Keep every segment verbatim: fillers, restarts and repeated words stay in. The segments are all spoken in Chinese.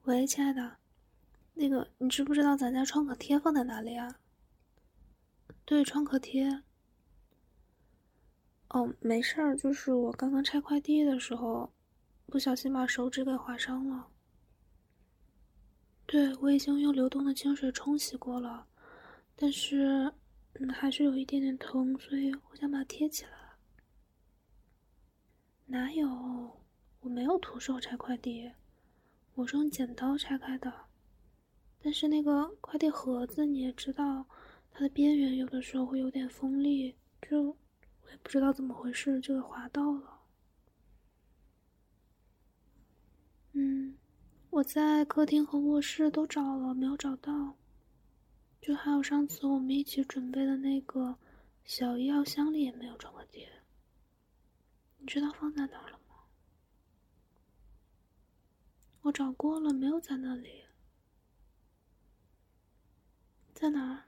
喂，亲爱的，那个你知不知道咱家创可贴放在哪里啊？对，创可贴。哦，没事儿，就是我刚刚拆快递的时候，不小心把手指给划伤了。对，我已经用流动的清水冲洗过了，但是，嗯，还是有一点点疼，所以我想把它贴起来。哪有？我没有徒手拆快递，我是用剪刀拆开的。但是那个快递盒子你也知道，它的边缘有的时候会有点锋利，就我也不知道怎么回事就给划到了。嗯，我在客厅和卧室都找了，没有找到。就还有上次我们一起准备的那个小医药箱里也没有创可贴。你知道放在哪儿了吗？我找过了，没有在那里。在哪儿？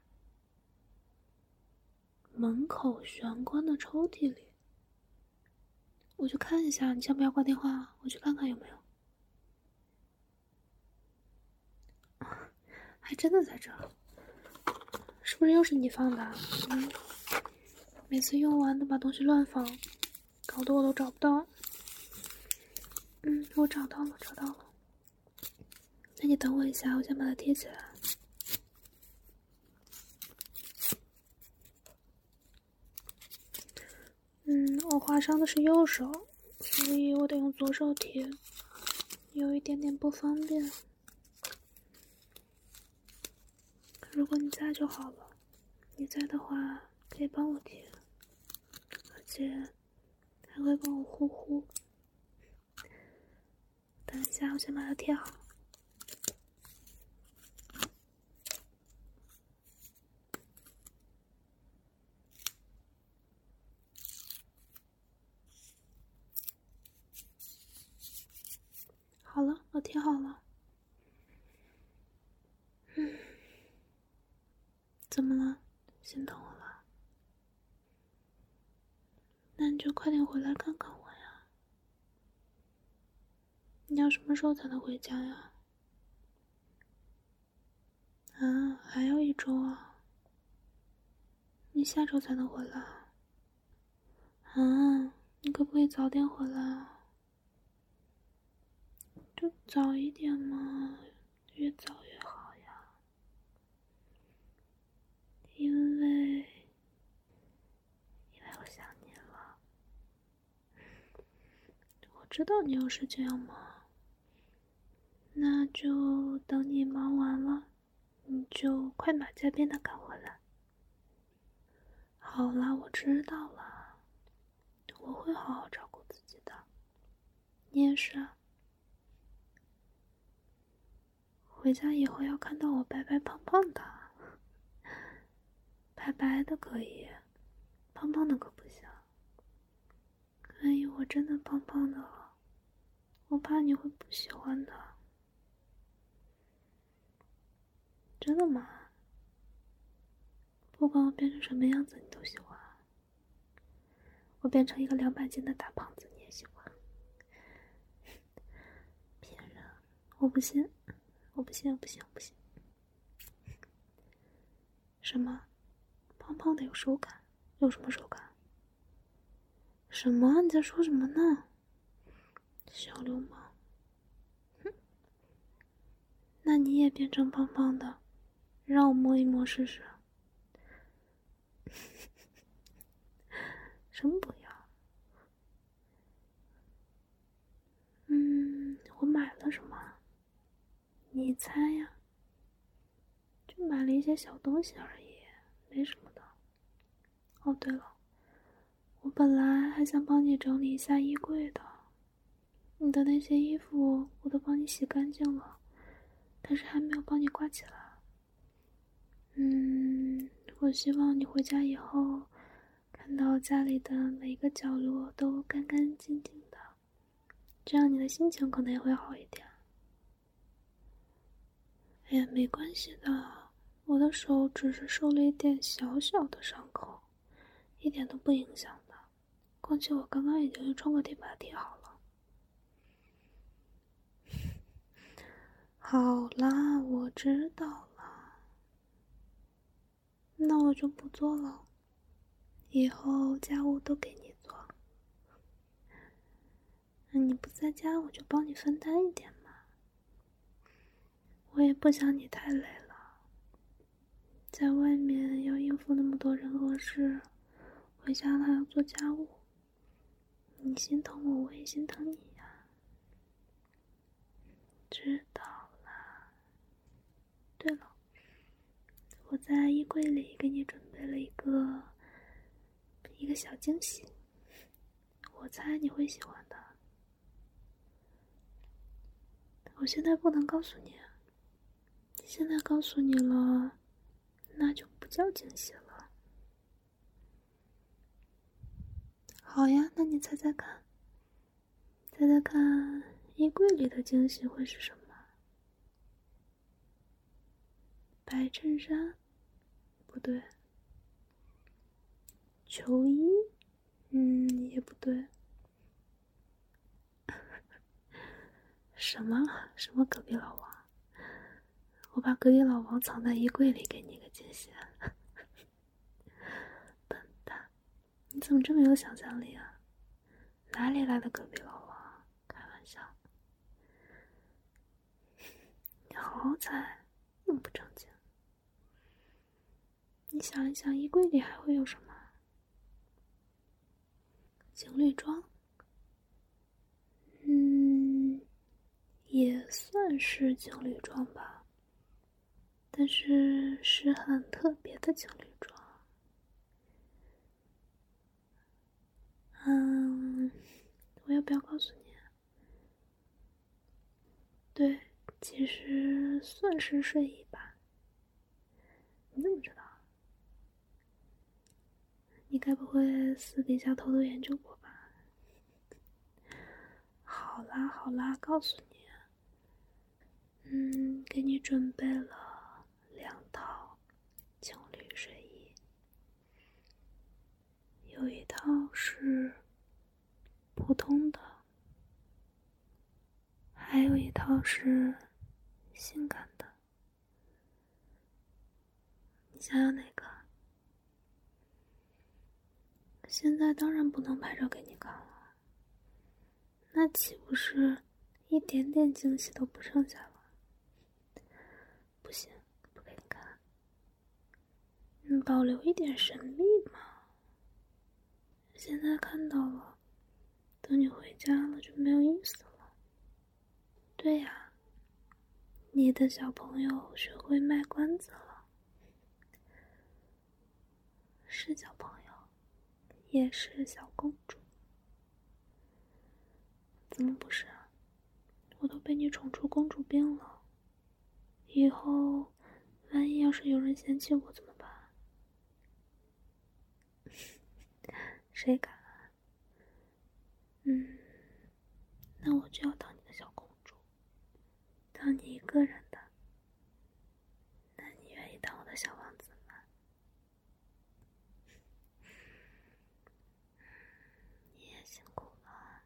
门口玄关的抽屉里。我去看一下，你先不要挂电话，我去看看有没有。还真的在这儿，是不是又是你放的？嗯，每次用完都把东西乱放，搞得我都找不到。嗯，我找到了，找到了。那你等我一下，我先把它贴起来。嗯，我划伤的是右手，所以我得用左手贴，有一点点不方便。如果你在就好了，你在的话可以帮我贴，而且还会帮我护护。等一下，我先把它贴好。好了，我贴好了。嗯，怎么了？心疼我了？那你就快点回来看看我呀。你要什么时候才能回家呀？啊，还要一周啊？你下周才能回来啊？你可不可以早点回来啊？就早一点嘛，越早越好呀。因为，因为我想你了。我知道你有事情要忙，那就等你忙完了，你就快马加鞭的赶回来。好啦，我知道了，我会好好照顾自己的。你也是啊。回家以后要看到我白白胖胖的，白白的可以，胖胖的可不行。万一我真的胖胖的了，我怕你会不喜欢的。真的吗？不管我变成什么样子你都喜欢？我变成一个两百斤的大胖子你也喜欢？骗人！我不信，我不信，我不信，我不信。什么？胖胖的有手感？有什么手感？什么？你在说什么呢？小流氓！哼！那你也变成胖胖的，让我摸一摸试试。什么不要？嗯，我买了什么？你猜呀？就买了一些小东西而已，没什么的。哦，对了，我本来还想帮你整理一下衣柜的，你的那些衣服我都帮你洗干净了，但是还没有帮你挂起来。嗯，我希望你回家以后看到家里的每一个角落都干干净净的，这样你的心情可能也会好一点。哎呀，没关系的，我的手只是受了一点小小的伤口，一点都不影响的。况且我刚刚已经用创可贴把它贴好了。 好啦，我知道了，那我就不做了，以后家务都给你做。那你不在家，我就帮你分担一点嘛。我也不想你太累了，在外面要应付那么多人和事，回家了还要做家务，你心疼我，我也心疼你呀。知道了。对了，我在衣柜里给你准备了一个一个小惊喜，我猜你会喜欢的。我现在不能告诉你，现在告诉你了，那就不叫惊喜了。好呀，那你猜猜看，猜猜看，衣柜里的惊喜会是什么？白衬衫？不对。球衣？嗯，也不对。什么？什么隔壁老王？我把隔壁老王藏在衣柜里，给你个惊喜。笨蛋，你怎么这么有想象力啊？哪里来的隔壁老王？开玩笑。你好好猜，那么不正经。你想一想，衣柜里还会有什么？情侣装？嗯，也算是情侣装吧，但是是很特别的情侣装。嗯，我要不要告诉你？对，其实算是睡衣吧。你怎么知道？你该不会私底下偷偷研究过吧？好啦好啦，告诉你，嗯，给你准备了两套情侣睡衣，有一套是普通的，还有一套是性感的。你想要哪个？现在当然不能拍照给你看了，那岂不是一点点惊喜都不剩下了？不行，不给你看。嗯，保留一点神秘嘛。现在看到了，等你回家了就没有意思了。对呀，你的小朋友学会卖关子了。是小朋友，也是小公主。怎么不是啊？我都被你宠出公主病了。以后万一要是有人嫌弃我怎么办？谁敢啊？嗯，那我就要当你的小公主，当你一个人的。那你愿意当我的小王子吗？你也辛苦了，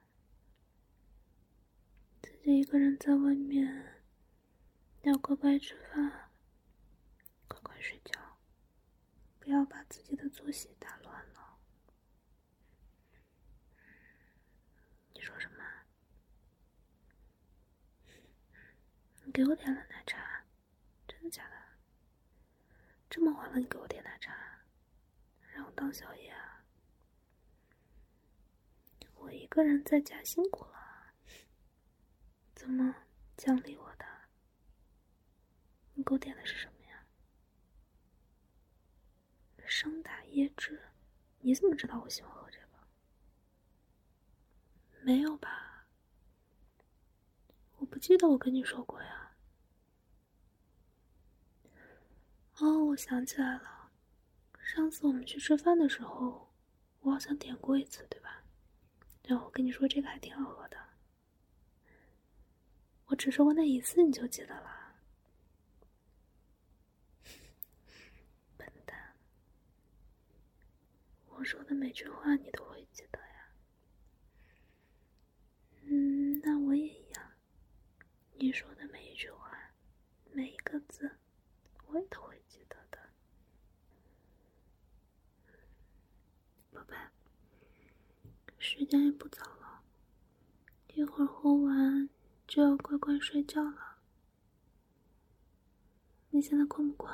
自己一个人在外面，要乖乖吃饭，乖乖睡觉，不要把自己的作息打乱了。你说什么？你给我点了奶茶？真的假的？这么晚了你给我点奶茶，让我当宵夜啊？我一个人在家辛苦了，怎么奖励我的？你给我点的是什么呀？生打椰汁？你怎么知道我喜欢喝这个？没有吧？我不记得我跟你说过呀。哦，我想起来了，上次我们去吃饭的时候，我好像点过一次，对吧？然后我跟你说这个还挺好喝的。我只说过那一次你就记得了？笨蛋，我说的每句话你都会记得呀。嗯，那我也一样，你说的每一句话个字，我也都会记得的。宝贝，时间也不早了，一会儿喝完就要乖乖睡觉了。你现在困不困？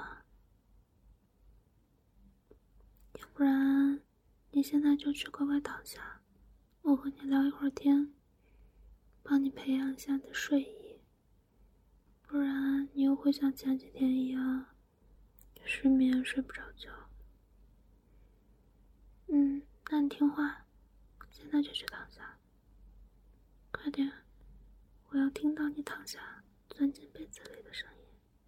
要不然你现在就去乖乖躺下，我和你聊一会儿天，帮你培养一下你的睡意，不然你又会像前几天一样失眠睡不着觉。嗯，那你听话，现在就去躺下，快点，我要听到你躺下钻进被子里的声音。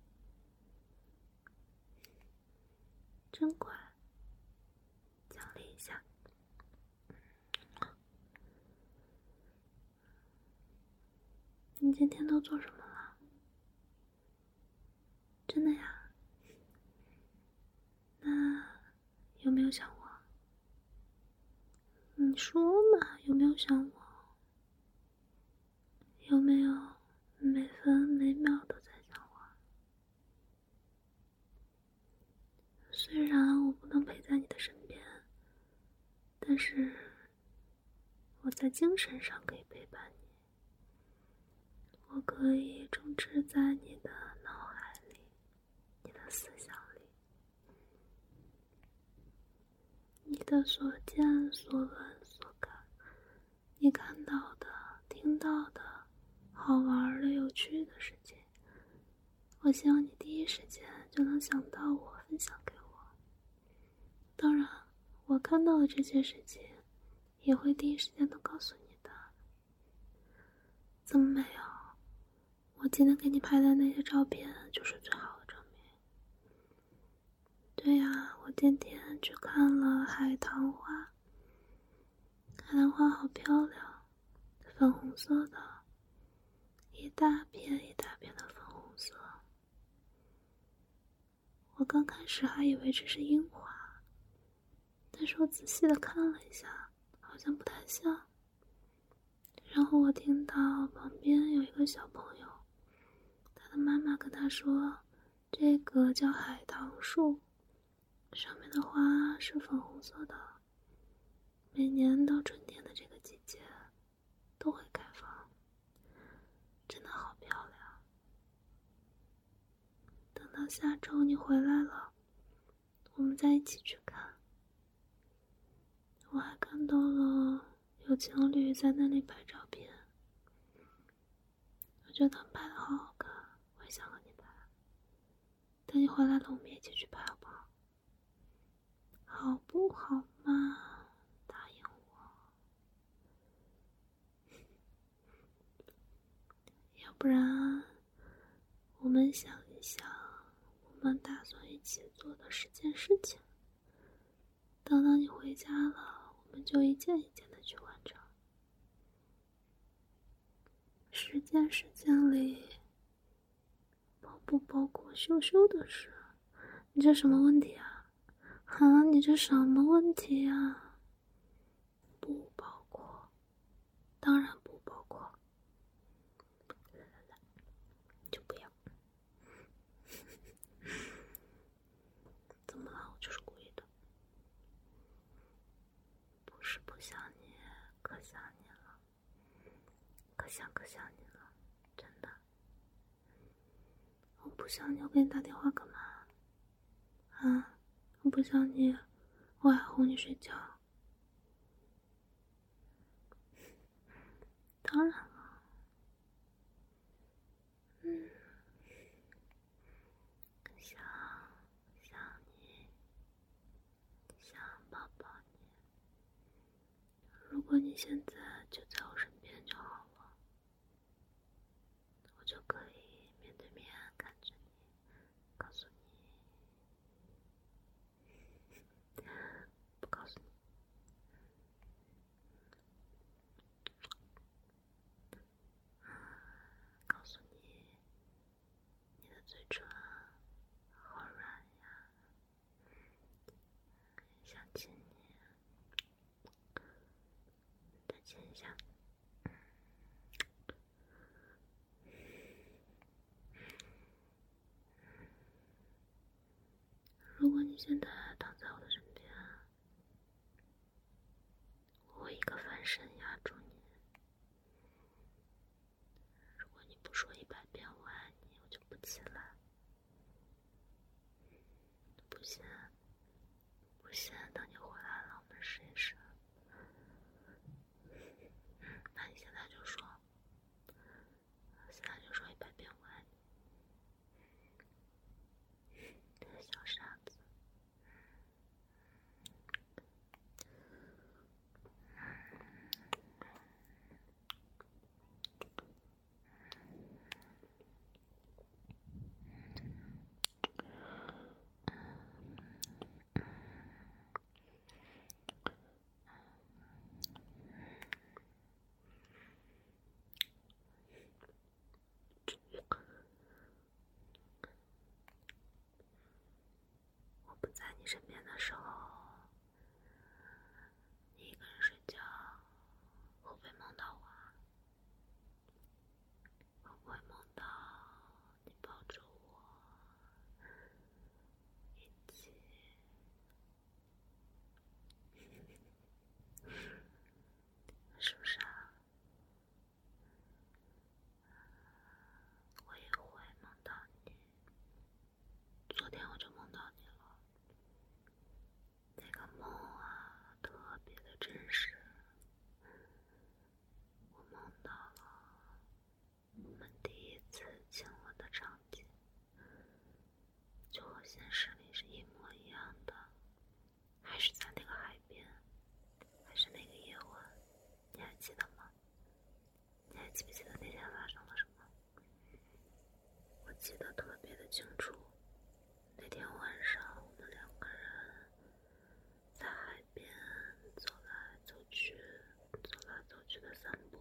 真乖，奖励一下。你今天都做什么了？真的呀？那有没有想我？你说嘛，有没有想我？有没有每分每秒都在想我？虽然我不能陪在你的身边，但是我在精神上可以陪伴你，我可以充斥在你的脑海里，你的思想里，你的所见所闻所感，你看到的听到的好玩的有趣的事情，我希望你第一时间就能想到我，分享给我。当然我看到的这些事情也会第一时间都告诉你的。怎么没有？我今天给你拍的那些照片就是最好的证明。对呀，我今天去看了海棠花，海棠花好漂亮，粉红色的，一大片一大片的粉红色。我刚开始还以为这是樱花，但是我仔细的看了一下，好像不太像。然后我听到旁边有一个小朋友，他的妈妈跟他说，这个叫海棠树，上面的花是粉红色的，每年到春天的这个季节都会开放，真的好漂亮。等到下周你回来了，我们再一起去看。我还看到了有情侣在那里拍照片，我觉得他们拍的好好看，我也想和你拍。等你回来了，我们一起去拍好不好？好不好嘛？答应我。要不然我们想一想我们打算一起做的十件事情，等到你回家了，我们就一件一件的去完成。十件事情里包不包括羞羞的事？你这什么问题啊？啊，你这什么问题啊？不包括，当然不包括，就不要。怎么了？我就是故意的。不是不想你，可想你了，可想可想你了，真的。我不想你，我给你打电话干嘛？啊，我不想你，我还哄你睡觉。当然了，嗯，想想你，想抱抱你。如果你现在就在我身边就好了，我就可以面对面看着你，告诉你，不告诉你。告诉你，你的嘴唇好软呀，想亲你，再亲你现在躺在我的身边，我会一个翻身压住你。如果你不说一百遍我爱你，我就不起来。不行，不行，等你回来了，我们试一试。那你现在就说，现在就说一百遍我爱你，小傻子。我不在你身边的时候，你一个人睡觉，会不会梦到我？会不会梦到你抱着我一起？是不是啊？我也会梦到你。昨天我就梦到你了，那个梦啊，特别的真实。我梦到了我们第一次亲吻的场景，就和现实里是一模一样的，还是在那个海边，还是那个夜晚，你还记得吗？你还记不记得那天发生了什么？我记得特别的清楚，那天晚上我们两个人在海边走来走去，走来走去的散步，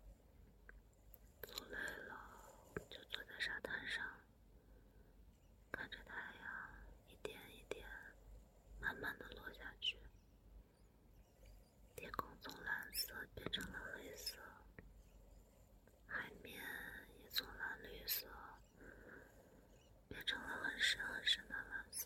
走累了就坐在沙滩上，看着太阳一点一点慢慢的落下去，天空从蓝色变成了黑色，海面也从蓝绿色变成了很深很深的蓝色。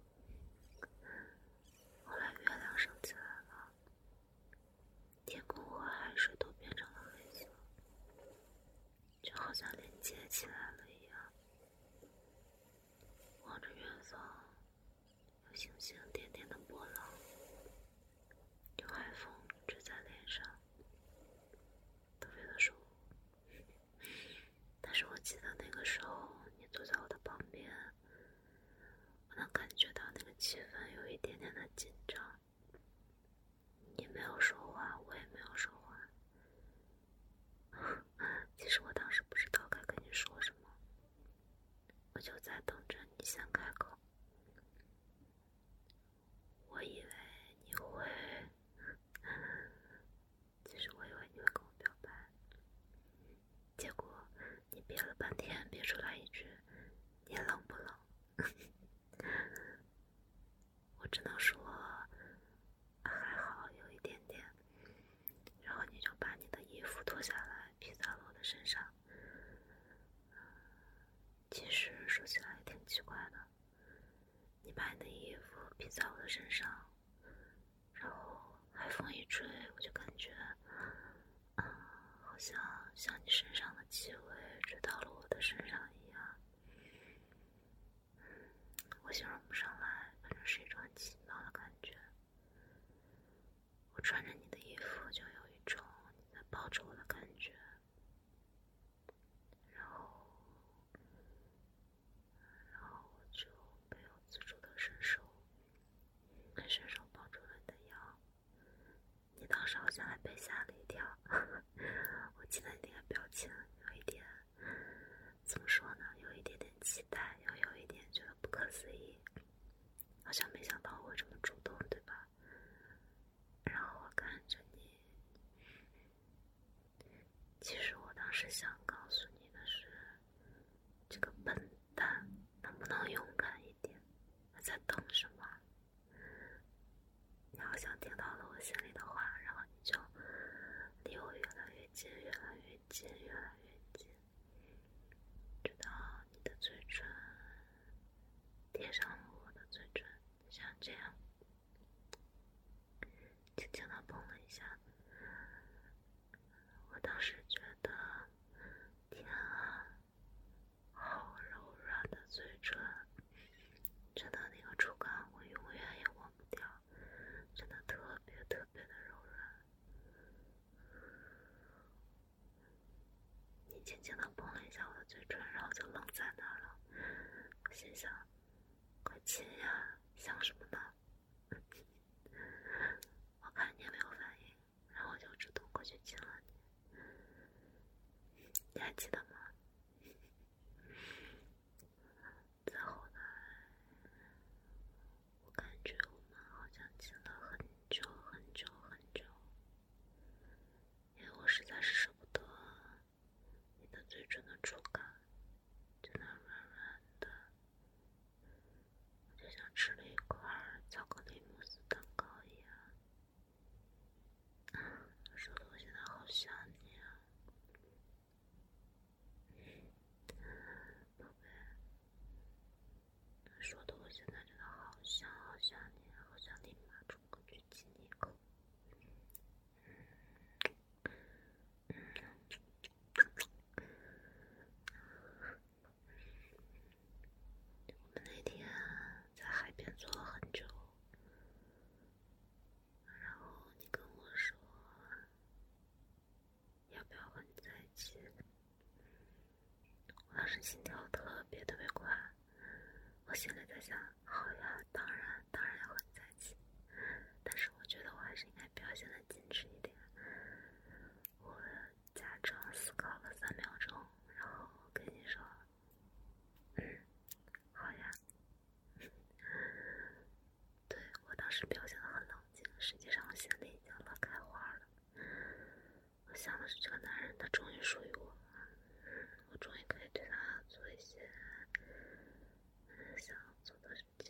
后来月亮升起来了，天空和海水都变成了黑色，就好像连接起来了一样。望着远方，有星星点点的波浪，有海风吹在脸上，特别的舒服。但是我记得那个时候你坐在我的旁边，我能感觉到那个气氛有一点点的紧张。你没有说话，我也没有说话。其实我当时不知道该跟你说什么，我就在等着你先开口。我以为你会，其实我以为你会跟我表白，结果你憋了半天憋出来一句“你冷不冷”，我只能说还好有一点点，然后你就把你的衣服脱下来披在了我的身上。其实说起来也挺奇怪的，你把你的衣服披在我的身上，然后海风一吹，我就感觉嗯，好像像你身上的气味吹到了我的身上一样。我形容不上来，反正是一种很奇妙的感觉。我穿着你的衣服，就有一种你在抱着我的感觉，然后，然后我就不由自主的伸手，很伸手抱住了你的腰。你当时好像还被吓了一跳，我记得你那个表情有一点，怎么说呢？有一点点期待，又有一点觉得不可思议，好像没想到我会这么主动，对吧？然后我看着你，其实我当时想告诉你的是，这个笨蛋能不能勇敢一点？还在等什么？你好像听到了我心里的话，然后你就离我越来越近，越来越近，越来越近，直到你的嘴唇贴上了我的嘴唇，像这样轻轻地碰了一下，我当时觉得天啊，好柔软的嘴唇，真的那个触感我永远也忘不掉，真的特别特别的柔软。你轻轻地碰了一下我的嘴唇，然后就愣在那儿了。我心想，快亲呀，想什么呢？我看你也没有反应，然后我就主动过去亲了你。你还记得吗？再后来，我感觉我们好像亲了很久很久很久，因为我实在是舍不得你的嘴唇的触感，真的软软的，就像吃了一块巧克力慕斯蛋糕一样。说的我现在好想你啊，宝贝。说的我现在真的好想好想你，好想立马冲过去亲你一口。我们那天在海边坐了很久，然后你跟我说要不要和你在一起，我当时心跳特别特别快，我心里在想，好呀，当然当然要和你在一起，但是我觉得我还是应该表现得矜持一点。我假装思考了三秒钟，然后跟你说，嗯，好呀。对，我当时表现得很冷静，实际上我心里已经乐开花了。我想的是，这个男人他终于属于我，我终于可以对他做一些想要做的事情。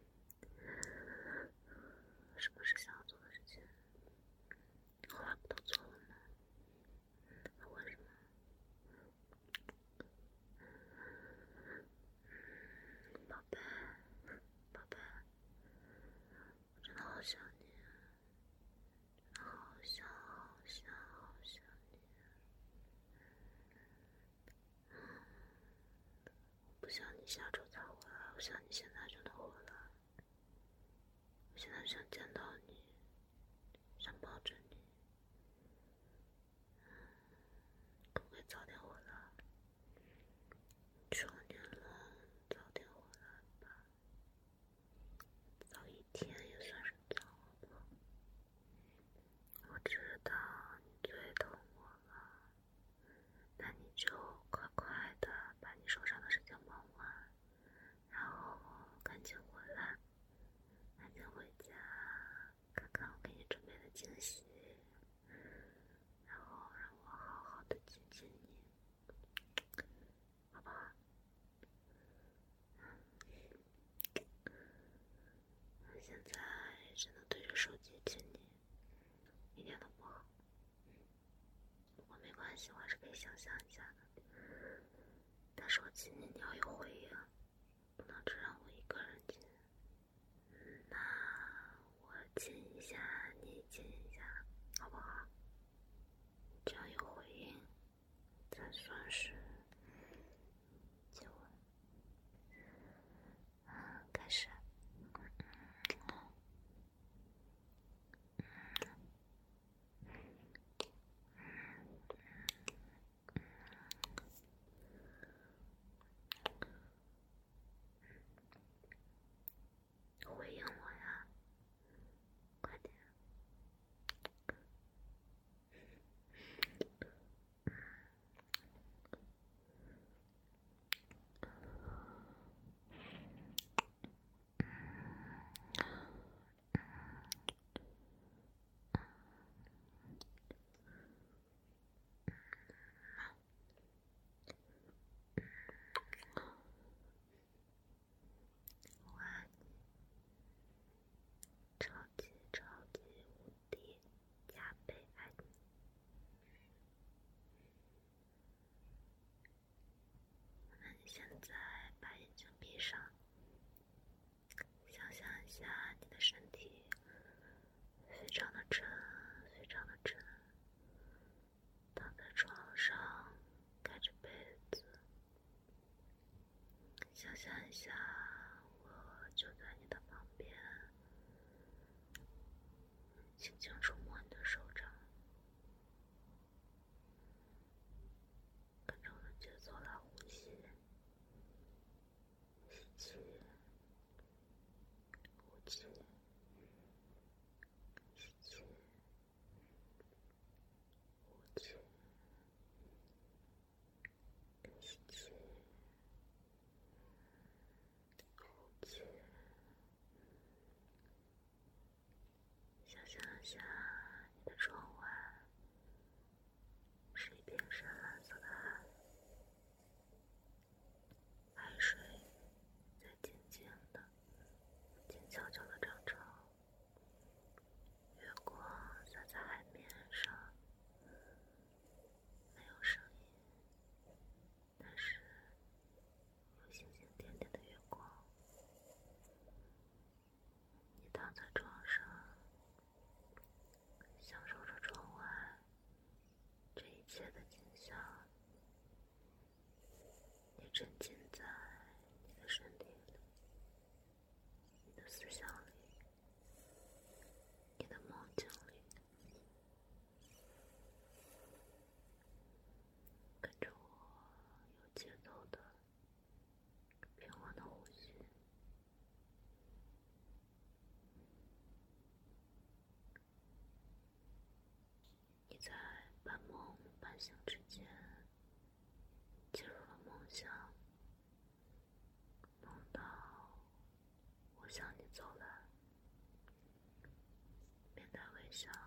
什么是想要做的事情？后来不都做了吗？为什么？宝贝，宝贝，我真的好想你，好想好想好想你。我不想你下周才回来，我想你现在就能回来。我现在想见到你，想抱着你，可不可以早点回来？求你了，早点回来吧。早一天也算是早，好不好？我知道你最疼我了，那你就快快的把你手上的事情忙完，然后赶紧回来，赶紧回家，看看我给你准备的惊喜，然后让我好好的亲亲你，好不好？现在只能对着手机亲你，一点都不好。不过没关系，我还是可以想象一下的。但是我亲你，你要有回应，不能只让我一个人亲。那我亲一下，你亲一下，好不好？这样有回应，才算是接吻。开始。 象一下，我就在你的旁边，轻轻触摸你的手掌，跟着我的节奏来呼吸，吸气，呼气，吸气，呼气，吸气，呼气。想象一下，你的窗外是一片深蓝色的海，海水在静静的、静悄悄的涨潮，月光洒在海面上，没有声音，但是有星星点点的月光。你躺在床上，享受着窗外这一切的景象，你沉浸在你的身体里，你的思想里，你的梦境里，跟着我有节奏的平稳的呼吸。你在半梦半醒之间进入了梦乡，梦到我向你走来，面带微笑。